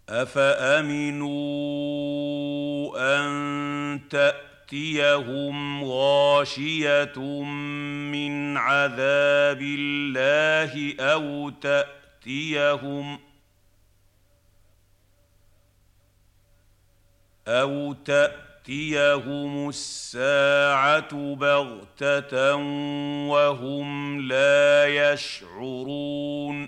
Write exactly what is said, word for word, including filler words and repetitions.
أفأمنوا أن تأتيهم غاشية من عذاب الله أو تأتيهم أو تأتيهم الساعة بغتة وهم لا يشعرون